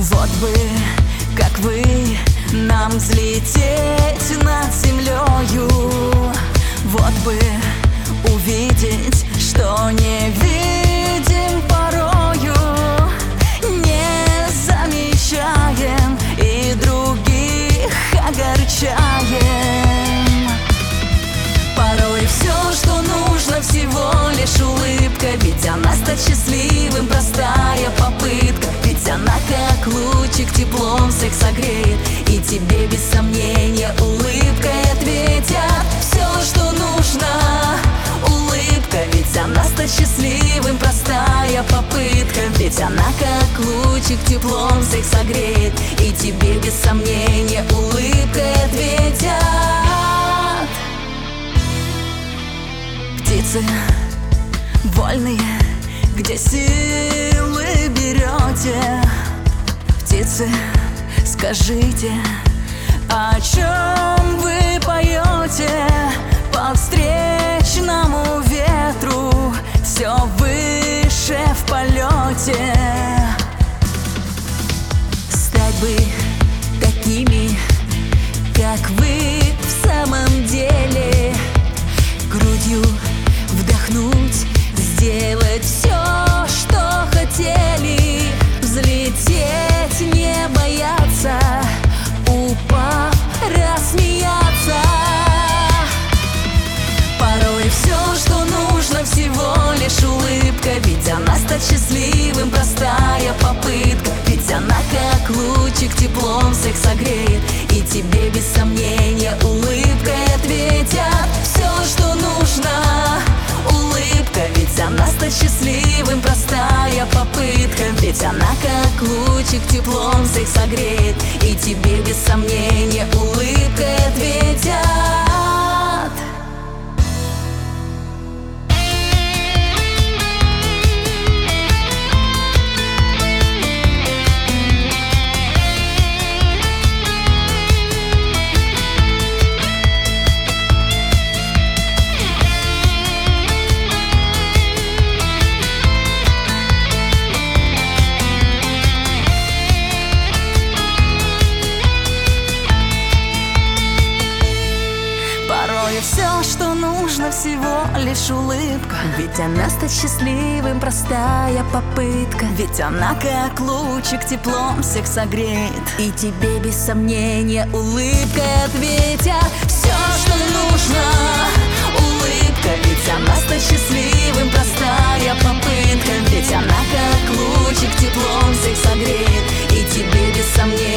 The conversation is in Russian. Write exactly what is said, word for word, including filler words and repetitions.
Вот бы, как вы, нам взлететь над землею. Вот бы увидеть, что не видим порою, не замечаем и других огорчаем. Порой все, что нужно, всего лишь улыбка, ведь она стать счастливым простая попытка. Ведь она как лучик теплом всех согреет, и тебе без сомнения улыбкой ответят. Все, что нужно, улыбка, ведь она стать счастливым простая попытка. Ведь она как лучик теплом всех согреет, и тебе без сомнения улыбкой ответят. Птицы вольные, где силы берете? Птицы, скажите, о чем вы поете? По встречному ветру, все выше в полете. Стать бы такими, как вы в самом деле, грудью вдохнуть, сделать все, что хотели, взлететь, не бояться, упав, рассмеяться. Порой все, что нужно, всего лишь улыбка, ведь она стать счастливым простая попытка. Ведь она как лучик теплом всех согреет, и тебе без сомнения улыбкой ответят. Все, что нужно, улыбка, ведь она стать счастливым простая попытка. Ведь она как лучик теплом всех согреет, и тебе без сомнения улыбкой ответят. Все, что нужно, всего лишь улыбка, ведь она стать счастливым простая попытка. Ведь она как лучик теплом всех согреет, и тебе без сомнения улыбкой ответят. Все, что нужно, улыбка, ведь она стать счастливым простая попытка. Ведь она как лучик теплом всех согреет, и тебе без сомнения